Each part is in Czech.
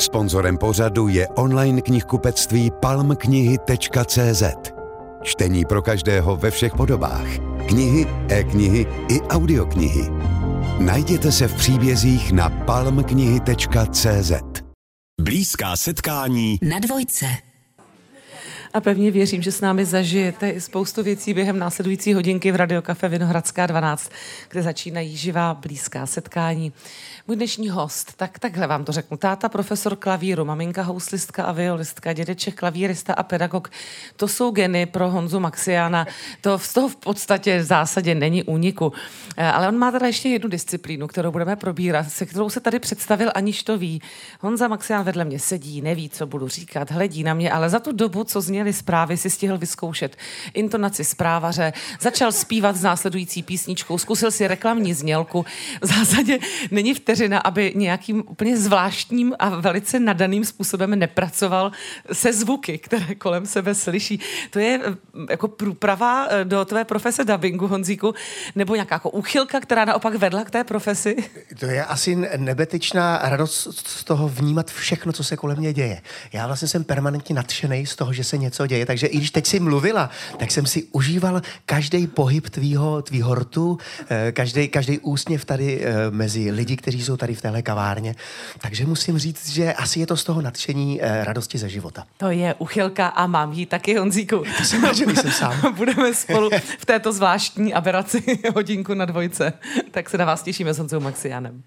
Sponzorem pořadu je online knihkupectví palmknihy.cz. Čtení pro každého ve všech podobách. Knihy, e-knihy i audioknihy. Najděte se v příbězích na palmknihy.cz. Blízká setkání na Dvojce. A pevně věřím, že s námi zažijete i spoustu věcí během následující hodinky v Radiokafe Vinohradská 12, kde začínají živá blízká setkání. Můj dnešní host, takhle vám to řeknu, táta profesor klavíru, maminka houslistka a violistka, dědeček klavírista a pedagog. To jsou geny pro Honzu Maxiána. To z toho v podstatě v zásadě není úniku. Ale on má teda ještě jednu disciplínu, kterou budeme probírat, se kterou se tady představil, aniž to ví. Honza Maxián vedle mě sedí, neví, co budu říkat, hledí na mě, ale za tu dobu, co zněly zprávy, si stihl vyzkoušet intonaci zprávaře, začal zpívat s následující písničkou, zkusil si reklamní znělku. V zásadě není vteřina, aby nějakým úplně zvláštním a velice nadaným způsobem nepracoval se zvuky, které kolem sebe slyší. To je jako průprava do tvé profese dabingu, Honzíku, nebo nějaká jako úchylka, která naopak vedla k té profesi? To je asi nebetečná radost z toho vnímat všechno, co se kolem mě děje. Já vlastně jsem permanentně nadšenej z toho, že se něco děje, takže i když teď jsi mluvila, tak jsem si užíval každý pohyb tvýho rtu, každý úsměv tady mezi lidi, kteří jsou tady v téhle kavárně. Takže musím říct, že asi je to z toho nadšení radosti ze života. To je uchylka a mám ji taky, Honzíku. To jsem rád, že nejsem sám. Budeme spolu v této zvláštní aberaci hodinku na Dvojce. Tak se na vás těšíme s Honzou Maxiánem.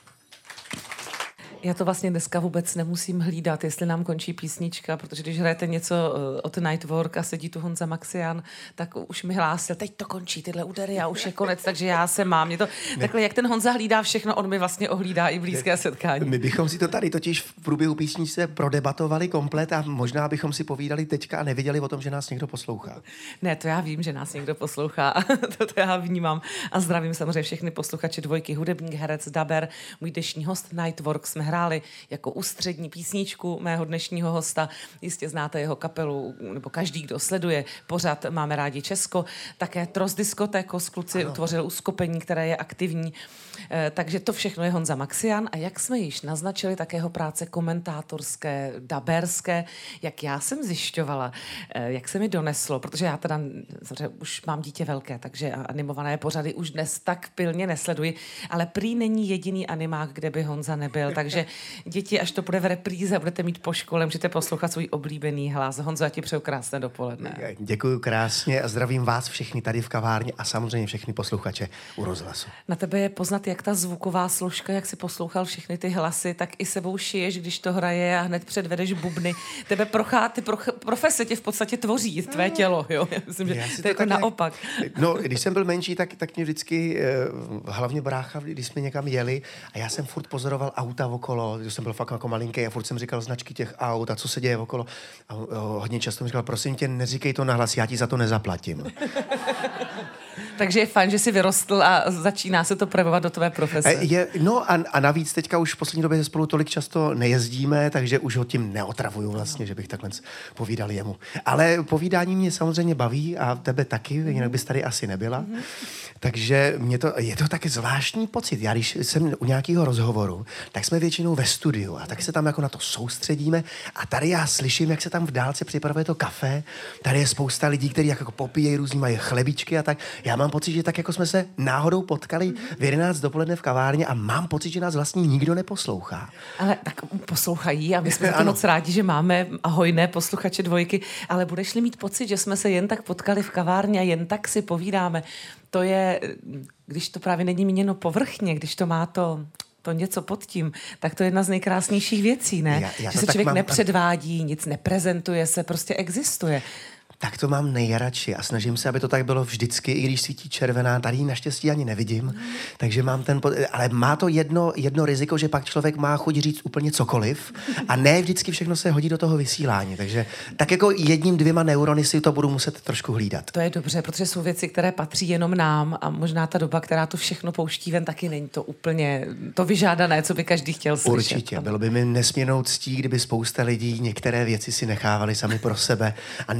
Já to vlastně dneska vůbec nemusím hlídat, jestli nám končí písnička, protože když hrajete něco od Nightwork a sedí tu Honza Maxián, tak už mi hlásil, teď to končí, tyhle údery a už je konec, takže já se mám. Takhle, jak ten Honza hlídá všechno, on mi vlastně ohlídá i blízké setkání. My bychom si to tady totiž v průběhu písničce prodebatovali komplet a možná bychom si povídali teďka a nevěděli o tom, že nás někdo poslouchá. Ne, to já vím, že nás někdo poslouchá. to já vnímám. A zdravím samozřejmě všechny posluchače Dvojky, hudebník, herec, daber, můj dnešní host Nightwork. Jsme hráli jako ústřední písničku mého dnešního hosta. Jistě znáte jeho kapelu, nebo každý, kdo sleduje pořad Máme rádi Česko. Také Tros Diskotékos, kluci utvořil uskupení, které je aktivní. Takže to všechno je Honza Maxián. A jak jsme již naznačili, také jeho práce komentátorské, daberské, jak já jsem zjišťovala, jak se mi doneslo, protože já teda už mám dítě velké, takže animované pořady už dnes tak pilně nesleduji, ale prý není jediný animák, kde by Honza nebyl, takže děti, až to bude v repríze, budete mít po škole, můžete poslouchat svůj oblíbený hlas. Honzo, já ti přeju krásné dopoledne. Děkuji krásně a zdravím vás všechny tady v kavárně a samozřejmě všechny posluchače u rozhlasu. Na tebe je poznat, jak ta zvuková složka, jak si poslouchal všechny ty hlasy, tak i sebou šiješ, když to hraje a hned předvedeš bubny. Tebe profese tě v podstatě tvoří, tvé tělo, jo? Já myslím, že to je jako naopak. No, když jsem byl menší, tak mě vždycky, hlavně brácha, když jsme někam jeli a já jsem furt pozoroval auta okolo, když jsem byl fakt jako malinký a furt jsem říkal značky těch aut a co se děje okolo. A hodně často mi říkal, prosím tě, neříkej to nahlas, já ti za to nezaplatím. Takže je fajn, že jsi vyrostl a začíná se to projevovat do tvé profese. A navíc teďka už v poslední době spolu tolik často nejezdíme, takže už ho tím neotravuju vlastně, že bych takhle povídal jemu. Ale povídání mě samozřejmě baví a tebe taky, jinak bys tady asi nebyla. Takže je to taky zvláštní pocit. Já když jsem u nějakého rozhovoru, tak jsme většinou ve studiu a tak se tam jako na to soustředíme a tady já slyším, jak se tam v dálce připravuje to kafe. Tady je spousta lidí, kteří jako popíjejí různý, mají chlebičky a tak. Já mám pocit, že tak jako jsme se náhodou potkali v 11 dopoledne v kavárně a mám pocit, že nás vlastně nikdo neposlouchá. Ale tak poslouchají a my jsme to moc rádi, že máme hojné posluchače Dvojky, ale budeš-li mít pocit, že jsme se jen tak potkali v kavárně a jen tak si povídáme, to je, když to právě není míněno povrchně, když to má to něco pod tím, tak to je jedna z nejkrásnějších věcí, ne? Že se člověk nepředvádí, nic neprezentuje se, prostě existuje. Tak to mám nejradši a snažím se, aby to tak bylo vždycky, i když svítí červená, tady naštěstí ani nevidím, takže mám ale má to jedno riziko, že pak člověk má chuť říct úplně cokoliv a ne vždycky všechno se hodí do toho vysílání, takže tak jako 1-2 neurony si to budu muset trošku hlídat. To je dobře, protože jsou věci, které patří jenom nám a možná ta doba, která to všechno pouští ven, taky není to úplně to vyžádané, co by každý chtěl slyšet. Určitě, bylo by mi nesmírnou ctí, kdyby spousta lidí některé věci si nechávali sami pro sebe a nepouští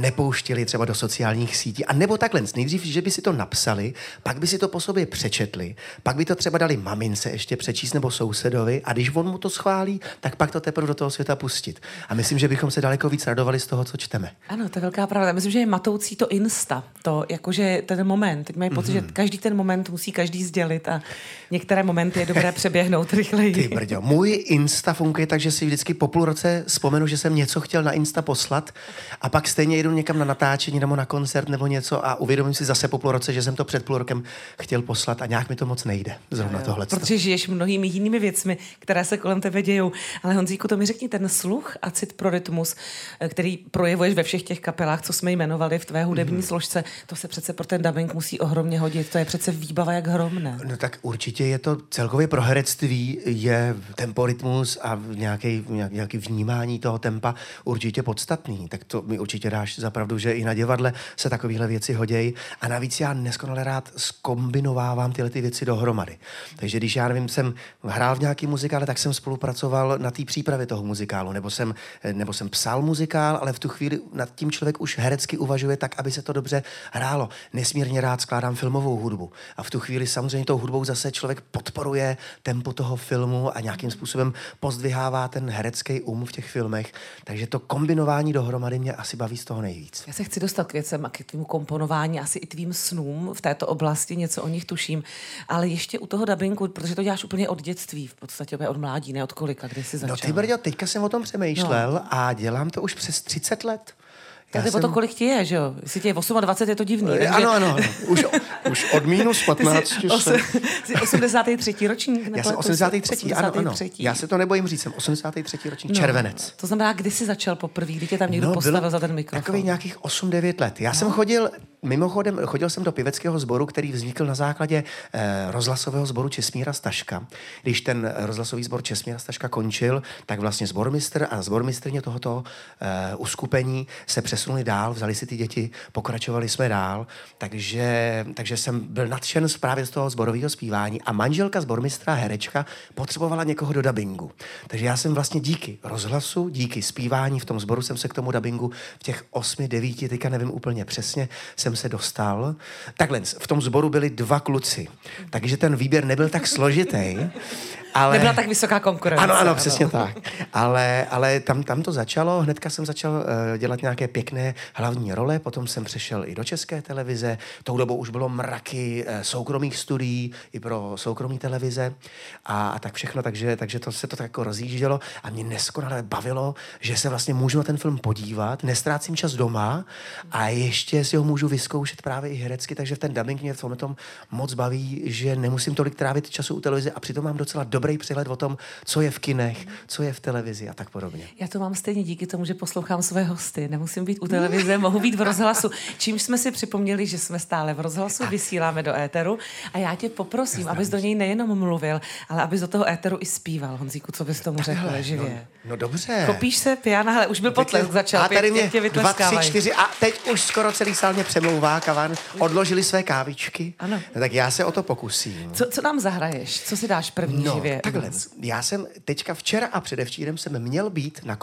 pouštěli třeba do sociálních sítí. A nebo takhle, nejdřív, že by si to napsali, pak by si to po sobě přečetli, pak by to třeba dali mamince ještě přečíst nebo sousedovi a když on mu to schválí, tak pak to teprve do toho světa pustit. A myslím, že bychom se daleko víc radovali z toho, co čteme. Ano, to je velká pravda. Myslím, že je matoucí to Insta, to jakože ten moment. Teď mají pocit, že každý ten moment musí každý sdělit a některé momenty je dobré přeběhnout rychleji. Ty brďo, můj Insta funguje tak, že si vždycky po půl roce vzpomenu, že jsem něco chtěl na Insta poslat a pak stejně jedu někam na natáčení nebo na koncert nebo něco a uvědomím si zase po půl roce, že jsem to před půl rokem chtěl poslat a nějak mi to moc nejde. Zrovna tohle. Protože žiješ mnohými jinými věcmi, které se kolem tebe dějou. Ale Honzíku, to mi řekni, ten sluch a cit pro rytmus, který projevuješ ve všech těch kapelách, co jsme jmenovali v tvé hudební složce, to se přece pro ten dubbing musí ohromně hodit. To je přece výbava jak hrom, ne? No tak určitě je to celkově pro herectví je temporytmus a nějaký vnímání toho tempa určitě podstatný. Tak to mi určitě dáš za pravdu, že i na divadle se takovéhle věci hodějí. A navíc já neskonale rád zkombinovávám tyhle ty věci dohromady. Takže když já nevím, jsem hrál v nějaký muzikále, tak jsem spolupracoval na té přípravě toho muzikálu. Nebo jsem psal muzikál, ale v tu chvíli nad tím člověk už herecky uvažuje tak, aby se to dobře hrálo. Nesmírně rád skládám filmovou hudbu. A v tu chvíli samozřejmě tou hudbou zase člověk podporuje tempo toho filmu a nějakým způsobem pozdvihává ten herecký v těch filmech. Takže to kombinování dohromady mě asi baví z toho nejvíc. Já se chci dostat k věcem a k tvému komponování, asi i tvým snům v této oblasti, něco o nich tuším. Ale ještě u toho dabingu, protože to děláš úplně od dětství, v podstatě od mládí, ne od kolika, kdy jsi začal. No ty brďo, teďka jsem o tom přemýšlel a dělám to už přes 30 let. Tak o to, kolik ti je, že jo? Jestli ti je 28, je to divný. Takže... Ano. Už od minus 15. Jsi 83. ročník? Já jsem 83. Ano. Já se to nebojím říct, jsem 83. ročník, červenec. To znamená, kdy jsi začal poprvé, kdy tě tam někdo postavil za ten mikrofon? Takových nějakých 8-9 let. Já jsem chodil jsem do pěveckého sboru, který vznikl na základě rozhlasového sboru Česmíra Staška. Když ten rozhlasový sbor Česmíra Staška končil, tak vlastně sbormistr a sbormistrně tohoto uskupení se přesunuli dál, vzali si ty děti, pokračovali jsme dál, takže jsem byl nadšen právě z toho sborového zpívání a manželka sbormistra, herečka, potřebovala někoho do dabingu. Takže já jsem vlastně díky rozhlasu, díky zpívání v tom sboru jsem se k tomu dabingu v těch 8-9, teďka nevím úplně přesně, jsem se dostal. Takhle, v tom sboru byli 2 kluci, takže ten výběr nebyl tak složitý. Ale... Nebyla tak vysoká konkurence. Ano, přesně tak. Ale tam to začalo, hnedka jsem začal dělat nějaké pěkné hlavní role, potom jsem přešel i do České televize, tou dobou už bylo mraky soukromých studií i pro soukromí televize a tak všechno, takže to se to tak jako rozjíždělo a mě neskonale bavilo, že se vlastně můžu na ten film podívat, nestrácím čas doma a ještě si ho můžu vyzkoušet právě i herecky, takže ten dubbing mě v tom moc baví, že nemusím tolik trávit času u televize a přitom mám docela dobrý přehled o tom, co je v kinech, co je v televizi a tak podobně. Já to mám stejně díky tomu, že poslouchám své hosty. Nemusím být u televize, mohu být v rozhlasu. Čímž jsme si připomněli, že jsme stále v rozhlasu, vysíláme do éteru a já tě poprosím, abys do něj nejenom mluvil, ale abys do toho éteru i zpíval. Honzíku, co bys tomu řekl živě? No dobře. Chopíš se, Piana, hele, už byl potlesk, začal. A tady mě 2, 3, 4 a teď už skoro celý sál mě přemlouvá, kavan. Odložili své kávičky. Ano. Tak já se o to pokusím. Co nám zahraješ? Co si dáš první živě? Takhle. Já jsem teďka včera a předevčírem jsem měl být na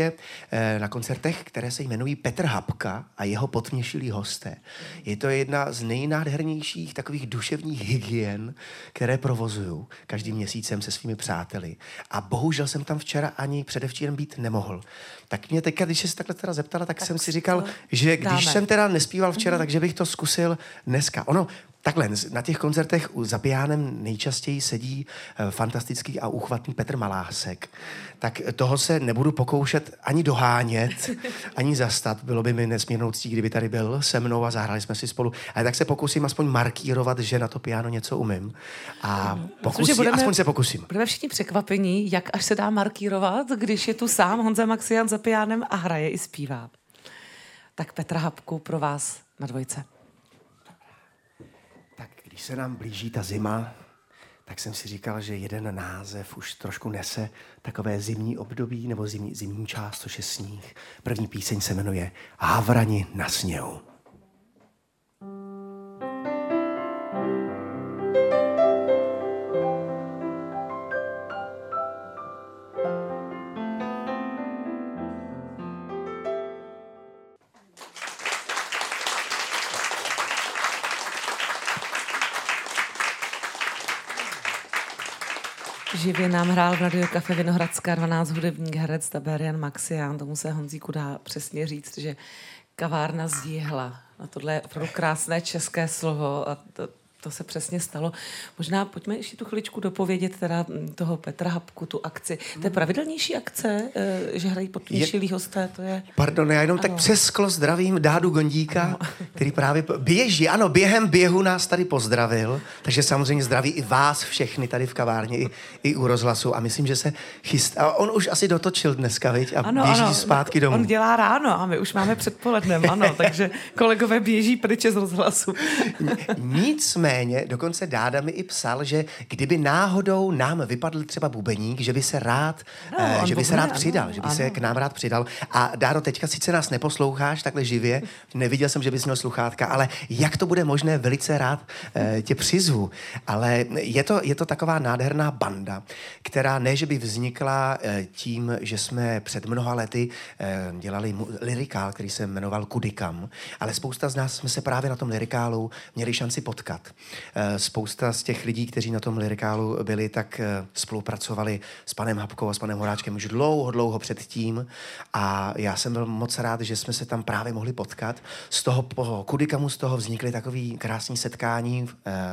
koncertech, které se jmenují Petr Hapka a jeho potměšilí hosté. Je to jedna z nejnádhernějších takových duševních hygien, které provozuju každým měsícem se svými přáteli. A bohužel jsem tam včera ani předevčírem být nemohl. Tak mě teďka, když jsi se takhle teda zeptala, tak jsem si říkal, že když jsem teda nespíval včera, takže bych to zkusil dneska. Takhle, na těch koncertech za pianem nejčastěji sedí fantastický a úchvatný Petr Malásek. Tak toho se nebudu pokoušet ani dohánět, ani zastat. Bylo by mi nesmírnou ctí, kdyby tady byl se mnou a zahráli jsme si spolu. Ale tak se pokusím aspoň markírovat, že na to piano něco umím. A aspoň se pokusím. Budeme všichni překvapení, jak až se dá markírovat, když je tu sám Honza Maxian za pianem a hraje i zpívá. Tak Petra Hapku pro vás na dvojce. Když se nám blíží ta zima, tak jsem si říkal, že jeden název už trošku nese takové zimní období nebo zimní část, což je sníh. První píseň se jmenuje Havrani na sněhu. Živě nám hrál v Radio Cafe Vinohradská 12 hudebník, herec, dabér Jan Maxián. Tomu se Honzíku dá přesně říct, že kavárna z Jihla. A tohle je opravdu krásné české slovo a to se přesně stalo. Možná pojďme ještě tu chviličku dopovědět teda toho Petra Hapku, tu akci. To je pravidelnější akce, že hrají podměšilí hosté, to je... Pardon, já jenom tak přes sklo zdravím Dádu Gondíka, který právě běží. Ano, během běhu nás tady pozdravil, takže samozřejmě zdraví i vás všechny tady v kavárně, i u rozhlasu a myslím, že se chystá. A on už asi dotočil dneska, viď? A běží zpátky domů. On dělá ráno a my už máme předpolednem, ano, takže kolegové běží pryč z rozhlasu. Nicméně, dokonce Dáda mi i psal, že kdyby náhodou nám vypadl třeba bubeník, že by se rád, přidal, že by se k nám rád přidal. A Dádo, teďka sice nás neposloucháš takhle živě, neviděl jsem, že bys měl sluchátka, ale jak to bude možné, velice rád tě přizvu. Ale je to taková nádherná banda, která ne, že by vznikla tím, že jsme před mnoha lety dělali lirikál, který se jmenoval Kudikam, ale spousta z nás jsme se právě na tom lirikálu měli šanci potkat. Spousta z těch lidí, kteří na tom lirikálu byli, tak spolupracovali s panem Hapkou a s panem Horáčkem už dlouho předtím a já jsem byl moc rád, že jsme se tam právě mohli potkat. Z toho Kudikamu z toho vznikly takový krásný setkání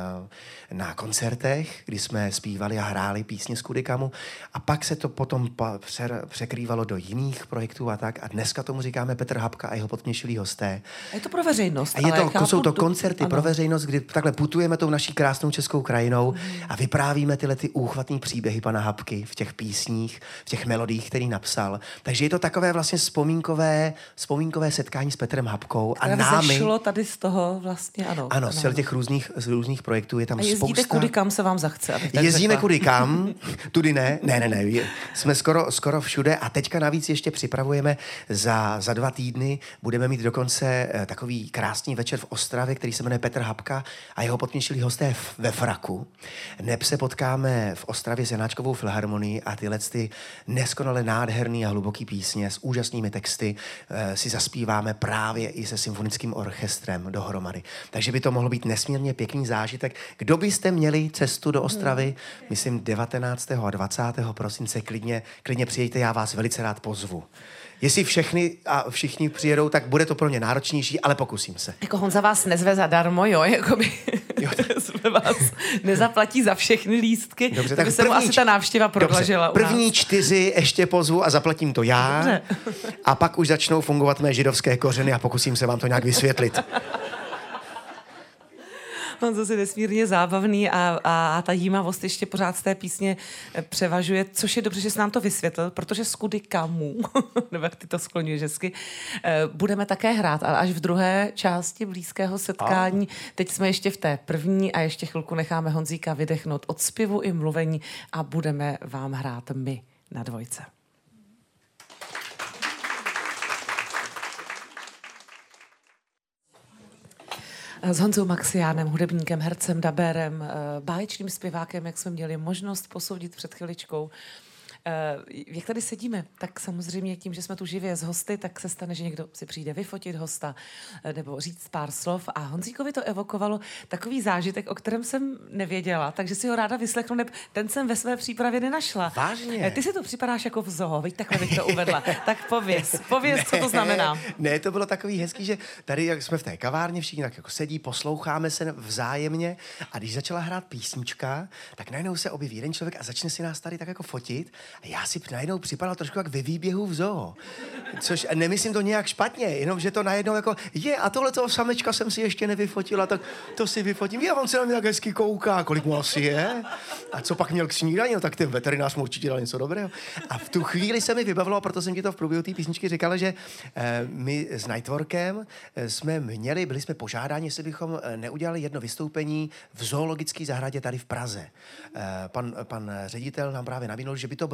na koncertech, kdy jsme zpívali a hráli písně z Kudikamu a pak se to potom překrývalo do jiných projektů a tak a dneska tomu říkáme Petr Hapka a jeho podměšilí hosté. A je to pro veřejnost. Jsou to koncerty pro veřejnost, kdy takhle putujeme tou naší krásnou českou krajinou a vyprávíme tyhle ty úchvatný příběhy pana Hapky v těch písních, v těch melodiích, který napsal. Takže je to takové vlastně vzpomínkové setkání s Petrem Hapkou a námi. Vzešlo tady z toho vlastně, ano. Ano, z těch různých projektů je tam spousta. A jezdíte kudy kam se vám zachce? Jezdíme kudy kam, tudy ne. Jsme skoro všude a teďka navíc ještě připravujeme za 2 týdny. Budeme mít dokonce takový krásný večer v Ostravě, který se jmenuje Petr Hapka a jeho podměšilí hosté ve fraku. Neb se potkáme v Ostravě s Janáčkovou filharmonií a tyhle ty neskonale nádherný a hluboký písně s úžasnými texty si zaspíváme právě i se symfonickým orchestrem dohromady. Takže by to mohlo být nesmírně pěkný zážitek. Kdo byste měli cestu do Ostravy, myslím 19. a 20. prosince, klidně přijďte, já vás velice rád pozvu. Jestli všichni přijedou, tak bude to pro ně náročnější, ale pokusím se. Jako Honza vás nezve zadarmo, jo? Jakoby jsme vás nezaplatí za všechny lístky. Dobře, tak by se mu asi ta návštěva prodlažila. První 4 ještě pozvu a zaplatím to já. Dobře. A pak už začnou fungovat mé židovské kořeny a pokusím se vám to nějak vysvětlit. On zase nesmírně zábavný a ta jímavost ještě pořád z té písně převažuje, což je dobře, že jsi nám to vysvětlil, protože z Kudikamu, nebo jak ty to skloňuješ hezky, budeme také hrát, ale až v druhé části blízkého setkání. Teď jsme ještě v té první a ještě chvilku necháme Honzíka vydechnout od zpěvu i mluvení a budeme vám hrát my na dvojce. S Honzou Maxiánem, hudebníkem, hercem, dabérem, báječným zpěvákem, jak jsme měli možnost posoudit před chviličkou. Jak tady sedíme, tak samozřejmě tím, že jsme tu živě s hosty, tak se stane, že někdo si přijde vyfotit hosta nebo říct pár slov a Honzíkovi to evokovalo takový zážitek, o kterém jsem nevěděla, takže si ho ráda vyslechnu, ten jsem ve své přípravě nenašla. Vážně? Ty si to připadáš jako v zoo, víš, takhle bych to uvedla. Tak pověz, co to znamená. Ne, to bylo takový hezký, že tady, jak jsme v té kavárně, všichni tak jako sedí, posloucháme se vzájemně a když začala hrát písnička, tak najednou se objeví jeden člověk a začne si nás tady tak jako fotit. A já si najednou připadal trošku jak ve výběhu v zoo. Což nemyslím to nějak špatně, jenom že to najednou jako a tohletoho samečka jsem si ještě nevyfotila, tak to si vyfotím. On se na mě tak hezky kouká, kolik mu asi je. A co pak měl k snídani, no tak ten veterinář mu určitě dal něco dobrého. A v tu chvíli se mi vybavilo, proto jsem ti to v průběhu té písničky říkala, že my s Nightworkem byli jsme požádáni, jestli bychom neudělali jedno vystoupení v zoologické zahradě tady v Praze. Pan ředitel nám právě nabídl, že by to bylo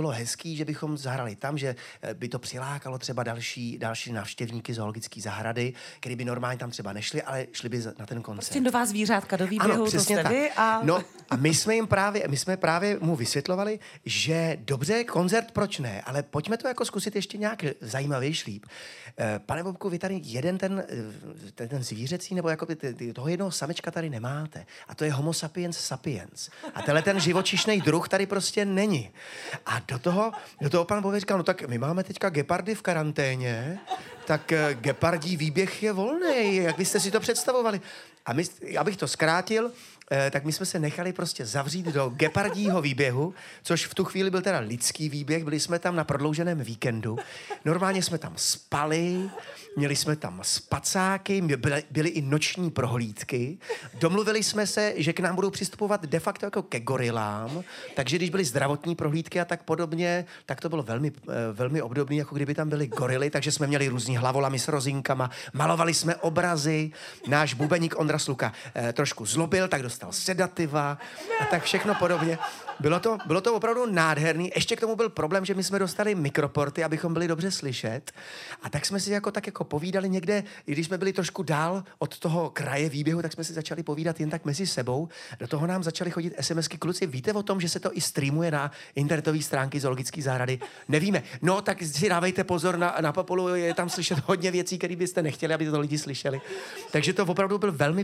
bylo hezký, že bychom zahrali tam, že by to přilákalo třeba další návštěvníky zoologické zahrady, který by normálně tam třeba nešli, ale šli by na ten koncert. Prostě nová zvířátka do výběhu, ano, to jste tak. vy a... No a my jsme právě mu vysvětlovali, že dobře, koncert, proč ne, ale pojďme to jako zkusit ještě nějak zajímavější líp. Pane Bobku, vy tady jeden ten zvířecí, nebo jako toho jednoho samečka tady nemáte. A to je Homo sapiens sapiens. A tenhle ten živočišný druh tady prostě není. A do toho pan Bobek říkal, no tak my máme teďka gepardy v karanténě, tak gepardí výběh je volný, jak byste si to představovali. A my, abych to zkrátil, tak my jsme se nechali prostě zavřít do gepardího výběhu, což v tu chvíli byl teda lidský výběh, byli jsme tam na prodlouženém víkendu. Normálně jsme tam spali, měli jsme tam spacáky, byly i noční prohlídky. Domluvili jsme se, že k nám budou přistupovat de facto jako ke gorilám, takže když byly zdravotní prohlídky a tak podobně, tak to bylo velmi, velmi obdobné, jako kdyby tam byly gorily, takže jsme měli různý hlavolamy s rozinkama, malovali jsme obrazy, náš bubeník Ondra Sluka trošku zlobil, tak dostal sedativa a tak všechno podobně. Bylo to opravdu nádherný. Ještě k tomu byl problém, že my jsme dostali mikroporty, abychom byli dobře slyšet. A tak jsme si jako povídali někde, i když jsme byli trošku dál od toho kraje výběhu, tak jsme si začali povídat jen tak mezi sebou. Do toho nám začaly chodit SMSky. Kluci, víte o tom, že se to i streamuje na internetové stránky zoologické zahrady? Nevíme. No, tak si dávejte pozor na Popolu, je tam slyšet hodně věcí, které byste nechtěli, aby to lidi slyšeli. Takže to opravdu byl velmi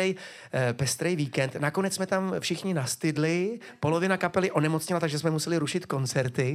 pestrý víkend. Nakonec jsme tam všichni nastydli, polovina kapely onemocněla, takže jsme museli rušit koncerty,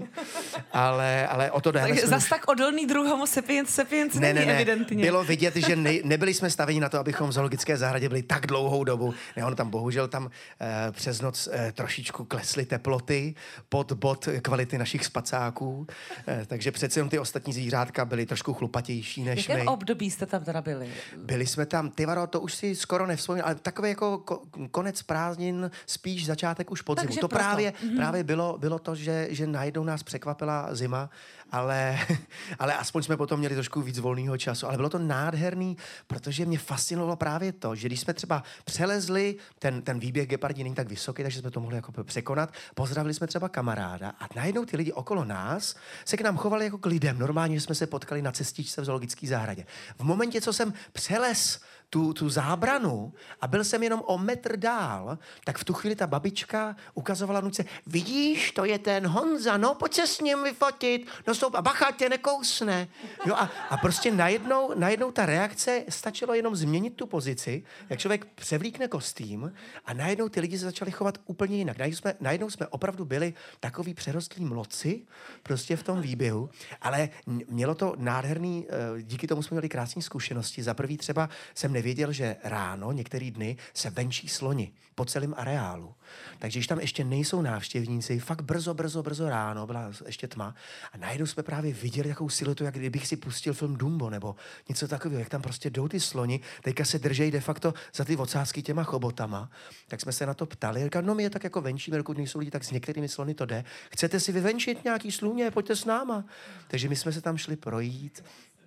ale o to dále. Takže zas tak odolný druh Homo sapiens sapiens není evidentně. Bylo vidět, že nebyli jsme staveni na to, abychom v zoologické zahradě byli tak dlouhou dobu. Ne, ono tam bohužel přes noc trošičku klesly teploty pod bod kvality našich spacáků, takže přece jenom ty ostatní zvířátka byly trošku chlupatější než my. V jakém období jste tam teda byli? Byli jsme tam, to už si skoro nevzpomínám, ale takový jako konec prázdnin, spíš začátek už podzimu. Takže to právě bylo to, že najednou nás překvapila zima, ale aspoň jsme potom měli trošku víc volného času. Ale bylo to nádherný, protože mě fascinovalo právě to, že když jsme třeba přelezli, ten výběh gepardí není tak vysoký, takže jsme to mohli jako překonat, pozdravili jsme třeba kamaráda a najednou ty lidi okolo nás se k nám chovali jako k lidem. Normálně jsme se potkali na cestičce v zoologické zahradě. V momentě, co jsem přelez tu zábranu a byl jsem jenom o metr dál, tak v tu chvíli ta babička ukazovala vnuce, vidíš, to je ten Honza, no pojď se s ním vyfotit, no stoup, a bacha, tě nekousne. Jo, a prostě najednou ta reakce, stačilo jenom změnit tu pozici, jak člověk převlíkne kostým a najednou ty lidi se začali chovat úplně jinak. Najednou jsme opravdu byli takový přerostlí mloci prostě v tom výběhu, ale mělo to nádherný, díky tomu jsme měli krásné zkušenosti. Za prvý třeba jsem nevěděl, že ráno, některé dny, se venčí sloni po celém areálu. Takže když tam ještě nejsou návštěvníci, fakt brzo ráno, byla ještě tma, a najednou jsme právě viděli takovou siluetu, jak kdybych si pustil film Dumbo, nebo něco takového, jak tam prostě jdou ty sloni, teďka se držejí de facto za ty ocásky těma chobotama. Tak jsme se na to ptali, říkali, no my je tak jako venčíme, dokud nejsou lidi, tak s některými slony to jde. Chcete si vyvenčit nějaký sluně, pojďte s náma. Takže my jsme se tam šli projít.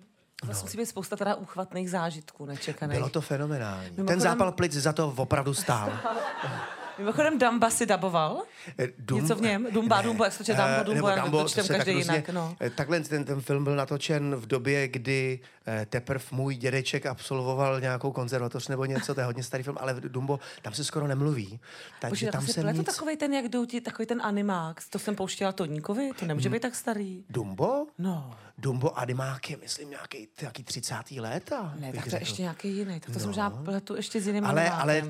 To musí být spousta teda úchvatných zážitků nečekaných. Bylo to fenomenální. Ten zápal plic za to opravdu stál. Mimochodem Dumba si daboval? Něco v něm? Dumbo, jak se to Dumbo, jak to čtem každý jinak. No. Takhle ten film byl natočen v době, kdy teprve můj dědeček absolvoval nějakou konzervatoř nebo něco, to je hodně starý film, ale Dumbo, tam se skoro nemluví. Takže tam se nic... to takovej ten, jak jdou ti, takový ten animák, to jsem pouštěla Toníkovi, to nemůže být tak starý. Dumbo? No. Dumbo animák je, myslím, nějaký 30. léta. Ne, tak to je ještě nějaký jiný. Tak to jsem možná pletu ještě s jiným ale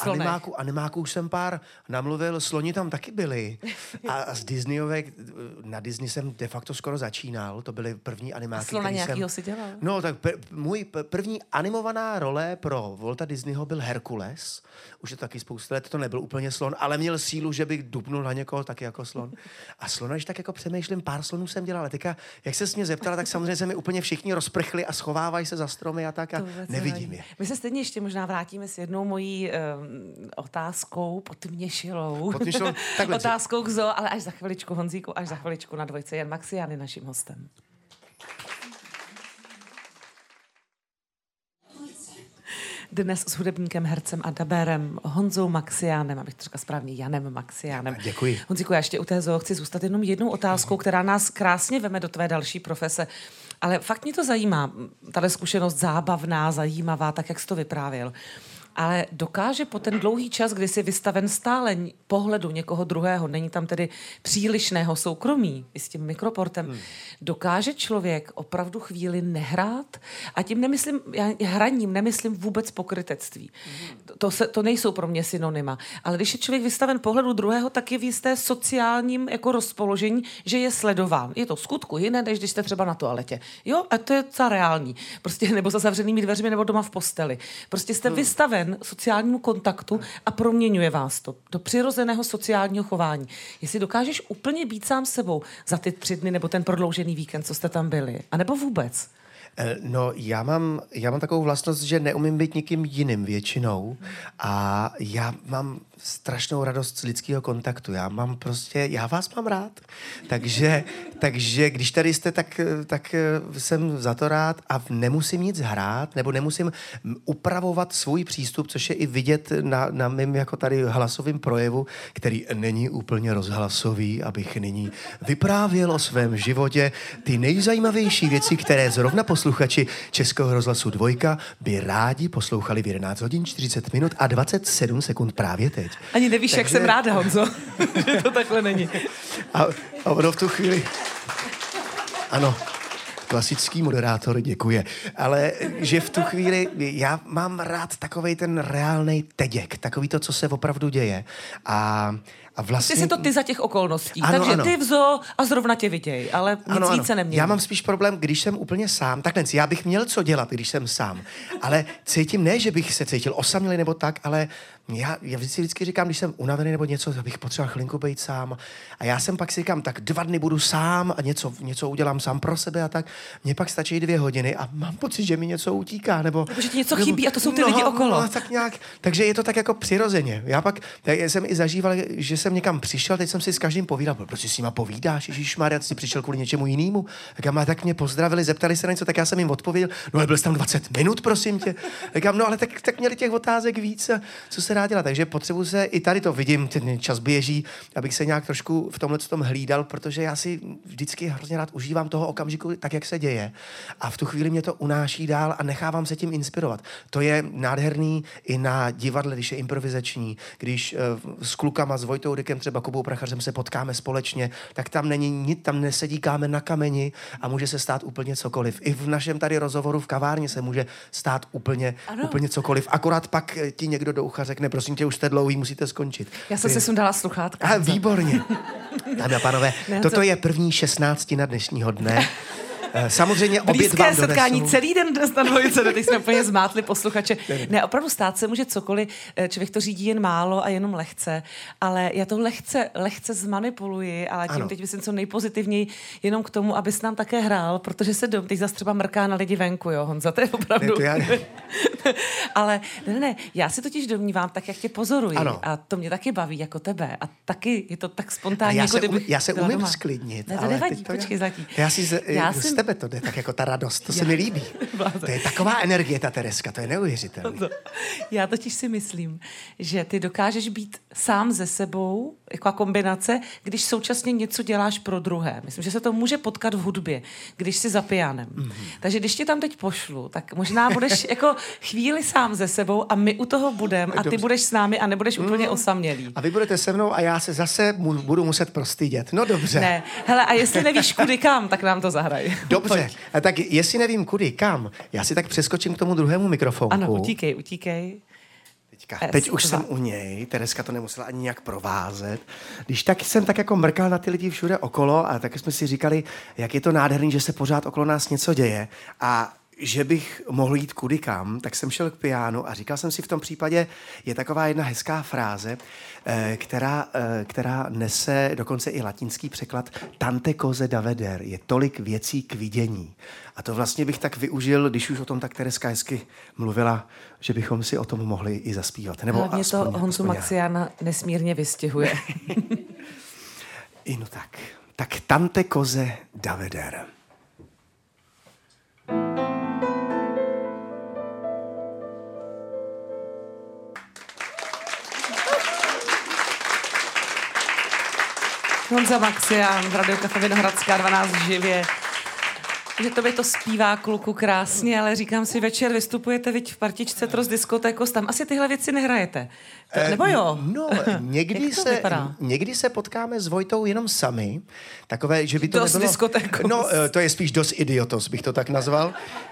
animáků už jsem pár namluvil, sloni tam taky byli. A z Disneyovek, na Disney jsem de facto skoro začínal, to byly první animáky. A slona nějakýho si dělal? No, tak můj první animovaná role pro Walta Disneyho byl Herkules. Už je taky spoustu let, to nebyl úplně slon, ale měl sílu, že bych dupnul na někoho taky jako slon. A slona, když tak jako přemýšlím, pár slonů jsem dělal, ale teďka, jak se mě zeptala, tak samozřejmě se mi úplně všichni rozprchli a schovávají se za stromy a tak a nevidím je. My se stejně ještě možná vrátíme s jednou mojí otázkou potměšilou. Otázkou k zoo, ale až za chviličku, Honzíku, až za chviličku na dvojce. Jan Maxián je naším hostem. dnes s hudebníkem, hercem a dabérem Honzou Maxiánem, abych to řekla správně, Janem Maxiánem. Děkuji. Honzíku, já ještě u té zoo chci zůstat jenom jednou otázkou, která nás krásně veme do tvé další profese. Ale fakt mě to zajímá, tahle zkušenost zábavná, zajímavá, tak jak jsi to vyprávěl. Ale dokáže po ten dlouhý čas, kdy jsi vystaven stále pohledu někoho druhého, není tam tedy přílišného soukromí i s tím mikroportem, dokáže člověk opravdu chvíli nehrát? A tím nemyslím, já hraním nemyslím vůbec pokrytectví. To nejsou pro mě synonyma. Ale když je člověk vystaven pohledu druhého, tak je v jisté sociálním jako rozpoložení, že je sledován. Je to v skutku jiné, než když jste třeba na toaletě. Jo, a to je docela reální. Prostě nebo za zavřenými dveřmi, nebo doma v posteli. Prostě jste vystaven sociálnímu kontaktu a proměňuje vás to do přirozeného sociálního chování. Jestli dokážeš úplně být sám sebou za ty 3 dny nebo ten prodloužený víkend, co jste tam byli, anebo vůbec? No, já mám takovou vlastnost, že neumím být nikým jiným většinou a já mám strašnou radost z lidského kontaktu. Já vás mám rád. Takže když tady jste, tak jsem za to rád a nemusím nic hrát, nebo nemusím upravovat svůj přístup, což je i vidět na mém jako tady hlasovém projevu, který není úplně rozhlasový, abych nyní vyprávěl o svém životě ty nejzajímavější věci, které zrovna posluchači Českého rozhlasu 2 by rádi poslouchali v 11 hodin 40 minut a 27 sekund právě teď. Ani nevíš, jak jsem ráda, Honzo, že to takhle není. A ono v tu chvíli... Ano, klasický moderátor, děkuje. Ale že v tu chvíli já mám rád takovej ten reálnej teděk, takový to, co se opravdu děje. A vlastně... Ty jsi to ty za těch okolností, ano, takže ano. ty v zoo a zrovna tě viděj, ale nic víc se nemění. Já mám spíš problém, když jsem úplně sám, takhle, já bych měl co dělat, když jsem sám, ale cítím, ne, že bych se cítil osamělý nebo tak, ale já vždycky říkám, když jsem unavený nebo něco, abych potřeboval chvilinku být sám a já jsem pak si říkám, tak 2 dny budu sám a něco udělám sám pro sebe a tak, mně pak stačí 2 hodiny a mám pocit, že mi něco utíká, nebo že ti něco chybí a to jsou ty lidi okolo. No, tak nějak, takže je to tak jako přirozeně. Já jsem i zažíval, že jsem někam přišel, teď jsem si s každým povídal, proč si s nima povídáš, ježišmarja, ty jsi přišel kvůli něčemu jinému. Tak mě pozdravili, zeptali se na něco, tak já jsem jim odpověděl, no ale byl jsi tam 20 minut, prosím tě. Říkám, no ale tak měli těch otázek víc, co se dá dělat. Takže potřebuji se, i tady to vidím, ten čas běží, abych se nějak trošku v tomhle tom hlídal, protože já si vždycky hrozně rád užívám toho okamžiku tak, jak se děje. A v tu chvíli mě to unáší dál a nechávám se tím inspirovat. To je nádherný i na divadle, když je improvizační, když s klukama, s Vojtou Dykem, třeba Kubou Prachařem se potkáme společně, tak tam není nic, tam nesedí kámen na kameni a může se stát úplně cokoliv. I v našem tady rozhovoru v kavárně se může stát úplně cokoliv. Akorát pak ti někdo do ucha řekne, prosím tě, už jste dlouhý, musíte skončit. Já jsem se sundala sluchátka. Výborně. Dámy a pánové, toto je první 16 na dnešního dne. Samozřejmě oběd vám donesu. Setkání celý den dnes na 2, teď jsme úplně zmátli posluchače. Ne, opravdu stát se může cokoliv, člověk to řídí jen málo a jenom lehce, ale já to lehce zmanipuluji, ale tím teď myslím co nejpozitivněji, jenom k tomu, abys nám také hrál, protože se teď zase třeba mrká na lidi venku, jo, Honza, to je opravdu... Ale ne, já si totiž domnívám, tak jak tě pozoruji, a to mě taky baví jako tebe a taky je to tak spontánní, já se umím sklidnit. Ne, to nevadí, počkej zatím. Z tebe to jde, tak jako ta radost, to se mi líbí. To je taková energie, ta Tereska, to je neuvěřitelné. Já totiž si myslím, že ty dokážeš být sám ze sebou, jako kombinace, když současně něco děláš pro druhé. Myslím, že se to může potkat v hudbě, když jsi za pianem. Takže když tě tam teď pošlu, tak možná budeš jako chvíli sám ze sebou a my u toho budeme a ty budeš s námi a nebudeš úplně osamělý. A vy budete se mnou a já se zase budu muset prostydět. No dobře. Ne, hele, a jestli nevíš kudy kam, tak nám to zahraj. Dobře, a tak jestli nevím kudy kam, já si tak přeskočím k tomu druhému mikrofonu. Ano, utíkej. Teď už jsem u něj, Tereska to nemusela ani nějak provázet. Když tak jsem tak jako mrkal na ty lidi všude okolo a tak jsme si říkali, jak je to nádherný, že se pořád okolo nás něco děje a že bych mohl jít kudy kam, tak jsem šel k pianu a říkal jsem si v tom případě, je taková jedna hezká fráze, která nese dokonce i latinský překlad tante cose da veder, je tolik věcí k vidění. A to vlastně bych tak využil, když už o tom tak Tereska hezky mluvila, že bychom si o tom mohli i zaspívat. Nebo hlavně to Honzu Maxiána nesmírně vystihuje. No tak. Tak tante cose da veder. Honza Maxián v Radio Kafe Vinohradská 12 živě. Že tobě to zpívá, kluku, krásně, ale říkám si, večer vystupujete v partičce Trost Diskotékos, tam asi tyhle věci nehrajete. Nebo jo? No, někdy se potkáme s Vojtou jenom sami. Takové, že by to Dost Diskotékos. No, to je spíš Dos Idiotos, bych to tak nazval.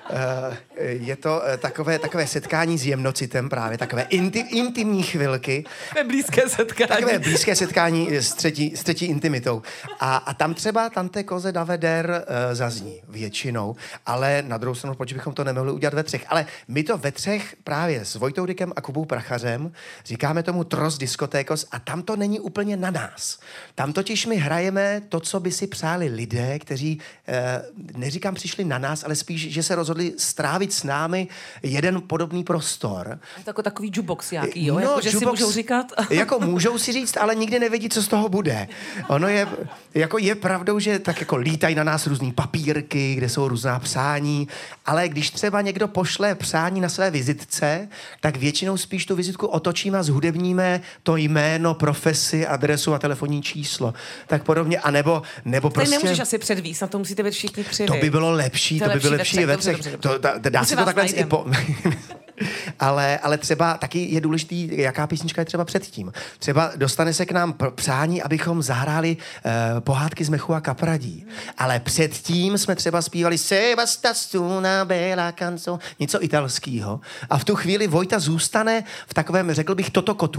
Je to takové setkání s jemnocitem právě, takové intimní chvilky. Takové blízké setkání. Takové blízké setkání s třetí intimitou. A tam třeba Tante Koze Daveder zazní většinou, ale na druhou stranu, proč bychom to nemohli udělat ve třech. Ale my to ve třech právě s Vojtou Dykem a Kubou Prachařem říkáme tomu Trost Diskotékos a tam to není úplně na nás. Tam totiž my hrajeme to, co by si přáli lidé, kteří, neříkám přišli na nás, ale spíš, že se rozhodli strávit s námi jeden podobný prostor. Je to jako takový jukebox nějaký, jo? No, jako, že si jukebox, můžou říkat? Jako můžou si říct, ale nikdy nevědí, co z toho bude. Ono je pravdou, že tak jako lítají na nás různý papírky, kde jsou různá přání, ale když třeba někdo pošle přání na své vizitce, tak většinou spíš tu vizitku otočíme a zhudebníme to jméno, profesi, adresu a telefonní číslo. Tak podobně, a nebo prostě... Ty nemůžeš asi předvíst, na to musíte být všichni tři. To by bylo lepší, to by bylo lepší ve třech. Dá se to takhle i po... ale třeba taky je důležitý, jaká písnička je třeba předtím. Třeba dostane se k nám přání, abychom zahráli pohádky z Mechu a Kapradí. Ale předtím jsme třeba zpívali Se basta una bella canzone, něco italského. A v tu chvíli Vojta zůstane v takovém, řekl bych,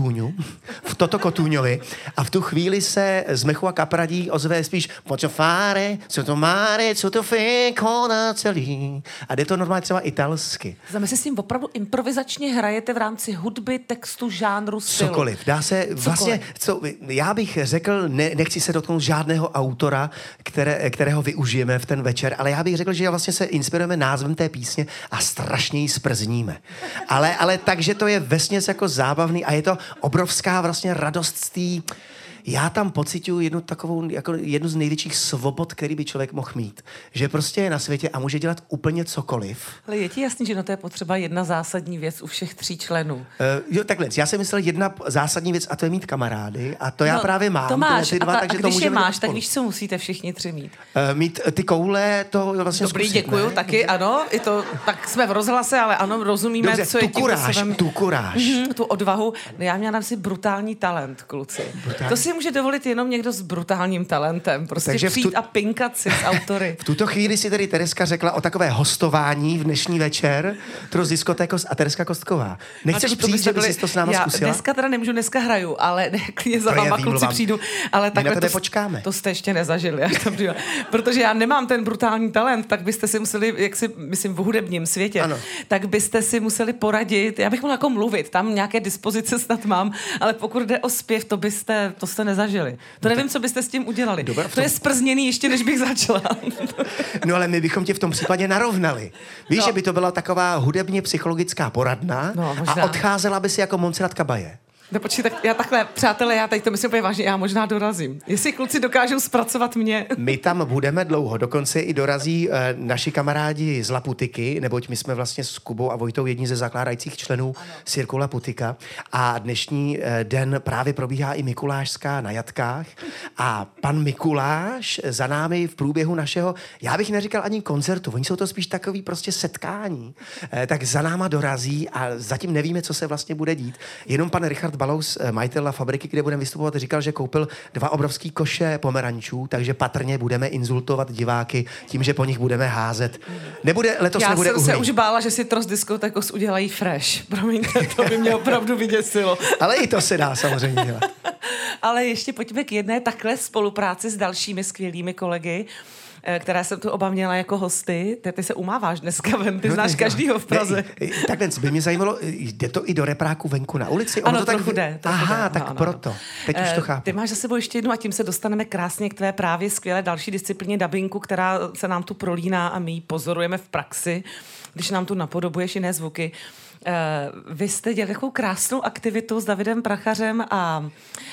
Toto Kotůňovi. A v tu chvíli se z Mechu a Kapradí ozve spíš Pocho fare, sotto mare, sotto fecona celý. A jde to normálně třeba italsky. Znamená, si s tím opravdu improvizačně hrajete v rámci hudby, textu, žánru, stylu. Cokoliv. Dá se vlastně, já bych řekl, nechci se dotknout žádného autora, kterého využijeme v ten večer, ale já bych řekl, že vlastně se inspirujeme názvem té písně a strašně ji sprzníme. Ale takže to je vesměs jako zábavný a je to obrovská vlastně radost z té... Já tam pociťuji jednu z největších svobod, který by člověk mohl mít. Že prostě je na světě a může dělat úplně cokoliv. Ale je ti jasný, že to je potřeba jedna zásadní věc u všech 3 členů? Jo, takhle. Já jsem myslel jedna zásadní věc a to je mít kamarády. A to já právě mám. To máš. Ty dva, takže a když to je máš, tak víš, co musíte všichni 3 mít? Mít ty koule, to vlastně Dobrý, zkusit, děkuju, ne? taky, ano. Tak jsme v rozhlase, ale ano, rozumíme, dobře, co je tím. Tu kuráž. Tu odvahu. No, já měla na si brutální talent, kluci. To si může dovolit jenom někdo s brutálním talentem. Prostě takže přijít a pinkat si s autory. V tuto chvíli si tady Tereska řekla o takové hostování v dnešní večer. Trost Diskotékos a Tereska Kostková. Nechceš přijít, že bys to s náma zkusila? Dneska teda nemůžu, dneska hraju, ale klidně za váma kluci přijdu. Ale my na tebe počkáme. To jste ještě nezažili, až tam přijdu. Protože já nemám ten brutální talent, tak byste si museli, jak si, myslím, v hudebním světě, ano. Tak byste si museli poradit. Já bych mohla jako mluvit, tam nějaké dispozice snad mám, ale pokud jde o zpěv, to jste nezažili. To nevím, co byste s tím udělali. Dobrá, to je sprzněný ještě, než bych začala. No ale my bychom tě v tom případě narovnali. Víš, že by to byla taková hudebně psychologická poradna a odcházela by si jako Montserrat Caballé. No počkej, tak já takhle, přátelé, já teď to myslím úplně vážně, já možná dorazím. Jestli kluci dokážou zpracovat mě. My tam budeme dlouho, dokonce i dorazí naši kamarádi z La Putiky, neboť my jsme vlastně s Kubou a Vojtou jedni ze zakládajících členů Cirku La Putika a dnešní den právě probíhá i Mikulášská na Jatkách a pan Mikuláš za námi v průběhu našeho, já bych neříkal ani koncertu, oni jsou to spíš takový prostě setkání, tak za náma dorazí a zatím nevíme, co se vlastně bude dít. Jenom pan Richard Balous, majitel fabriky, kde budeme vystupovat, říkal, že koupil 2 obrovský koše pomerančů, takže patrně budeme insultovat diváky tím, že po nich budeme házet. Letos nebude uhlí. Já jsem se už bála, že si Trost Diskotékos udělají fresh. Promiňte, to by mě opravdu vyděsilo. Ale i to se dá samozřejmě dělat. Ale ještě pojďme k jedné takhle spolupráci s dalšími skvělými kolegy, které jsem tu oba měla jako hosty. Ty se umáváš dneska ven, ty znáš každýho v Praze. Takhle by mě zajímalo, jde to i do repráku venku na ulici? Ano, to trochu jde. Aha, tak proto. Teď už to chápu. Ty máš za sebou ještě jednu a tím se dostaneme krásně k tvé právě skvělé další disciplíně dabingu, která se nám tu prolíná a my ji pozorujeme v praxi, když nám tu napodobuješ jiné zvuky. Vy jste dělali takovou krásnou aktivitu s Davidem Prachařem a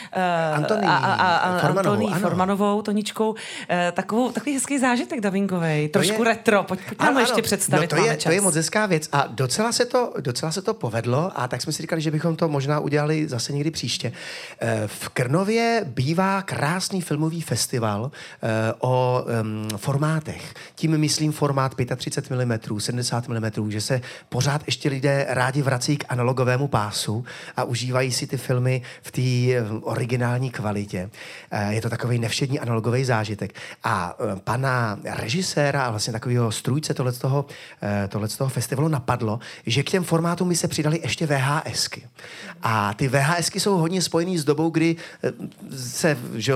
Antoní Formanovou, Toničkou. Takový hezký zážitek dabingovej, trošku retro. Pojď nám ještě představit, to je moc hezká věc a docela se to povedlo a tak jsme si říkali, že bychom to možná udělali zase někdy příště. V Krnově bývá krásný filmový festival o formátech. Tím myslím formát 35 mm, 70 mm, že se pořád ještě lidé rádi vrací k analogovému pásu a užívají si ty filmy v té originální kvalitě. Je to takový nevšední analogový zážitek. A pana režiséra a vlastně takového strůjce tohleto festivalu napadlo, že k těm formátům by se přidali ještě VHSky. A ty VHSky jsou hodně spojený s dobou, kdy se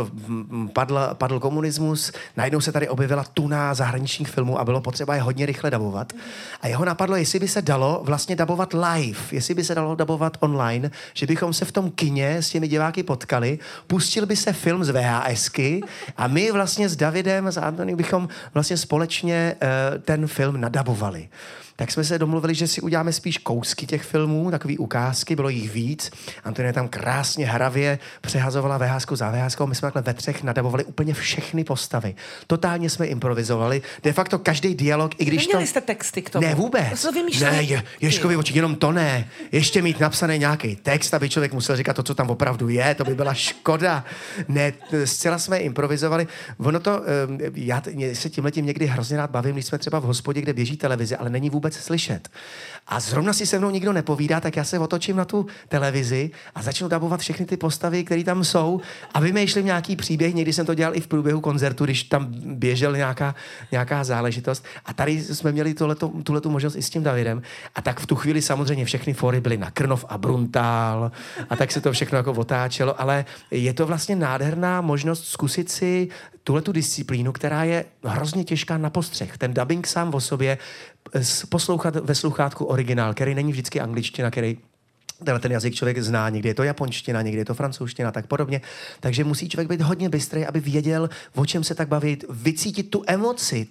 padl komunismus, najednou se tady objevila tuna zahraničních filmů a bylo potřeba je hodně rychle dabovat. A jeho napadlo, jestli by se dalo vlastně dabovat live, jestli by se dalo dabovat online, že bychom se v tom kině s těmi diváky potkali, pustil by se film z VHSky a my vlastně s Davidem, s Antoní bychom vlastně společně ten film nadabovali. Tak jsme se domluvili, že si uděláme spíš kousky těch filmů, takový ukázky, bylo jich víc. Antonie tam krásně hravě přehazovala VHSku za VHSkou, my jsme takhle ve třech nadabovali úplně všechny postavy. Totálně jsme improvizovali, de facto každý dialog, i když Neměli jste texty k tomu? Ne, vůbec. To ne, Ježkovi oči, jenom to ne. Ještě mít napsaný nějaký text, aby člověk musel říkat to, co tam opravdu je, to by byla škoda. Ne, zcela jsme improvizovali. Ono to, já se tímhletím někdy hrozně rád bavím, když jsme třeba v hospodě, kde běží televize, ale není vůbec slyšet. A zrovna si se mnou nikdo nepovídá, tak já se otočím na tu televizi a začnu dabovat všechny ty postavy, které tam jsou a vymýšlím nějaký příběh. Někdy jsem to dělal i v průběhu koncertu, když tam běžel nějaká záležitost. A tady jsme měli tuhletu možnost i s tím Davidem. A tak v tu chvíli samozřejmě všechny fóry byly na Krnov a Bruntál a tak se to všechno jako otáčelo, ale je to vlastně nádherná možnost zkusit si tuhletu disciplínu, která je hrozně těžká na postřeh. Ten dubbing sám o sobě poslouchat ve sluchátku originál, který není vždycky angličtina, který ten jazyk člověk zná, někdy je to japonština, někdy je to francouzština, tak podobně. Takže musí člověk být hodně bystrý, aby věděl, o čem se tak bavit, vycítit tu emoci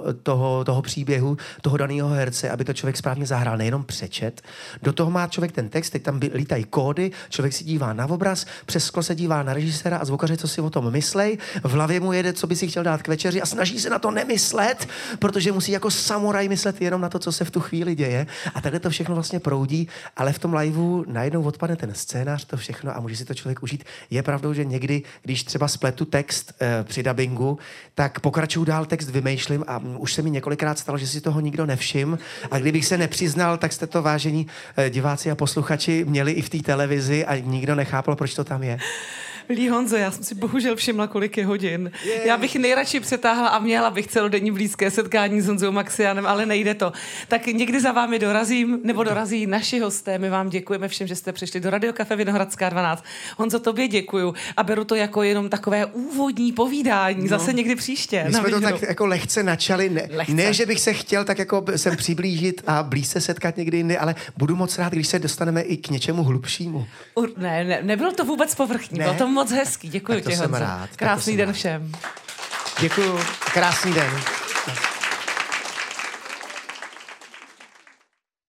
toho příběhu, toho daného herce, aby to člověk správně zahrál, nejenom přečet. Do toho má člověk ten text, teď tam lítají kódy, člověk si dívá na obraz, přes sklo se dívá na režiséra a zvukaře, co si o tom myslej, v hlavě mu jede, co by si chtěl dát k večeři a snaží se na to nemyslet, protože musí jako samuraj myslet jenom na to, co se v tu chvíli děje. A takhle to všechno vlastně proudí, ale v tom liveu najednou odpadne ten scénář, to všechno a může si to člověk užít. Je pravdou, že někdy, když třeba spletu text při dabingu, tak pokračuju dál, text vymýšlím a už se mi několikrát stalo, že si toho nikdo nevšiml a kdybych se nepřiznal, tak jste to, vážení diváci a posluchači, měli i v té televizi a nikdo nechápal, proč to tam je. Milý Honzo, já jsem si bohužel všimla, kolik je hodin. Já bych nejradši přetáhla a měla bych celodenní blízké setkání s Honzou Maxianem, ale nejde to. Tak někdy za vámi dorazím, nebo dorazí naši hosté. My vám děkujeme všem, že jste přišli do Radio Cafe Vinohradská 12. Honzo, tobě děkuju a beru to jako jenom takové úvodní povídání. Zase někdy příště. My jsme to tak jako lehce načali. Ne, že bych se chtěl tak jako sem přiblížit a blíž se setkat někdy jindy, ale budu moc rád, když se dostaneme i k něčemu hlubšímu. Nebylo to vůbec povrchní, bylo to moc hezký. Děkuji ti, Honzo. Rád. Krásný den všem. Děkuju. Krásný den.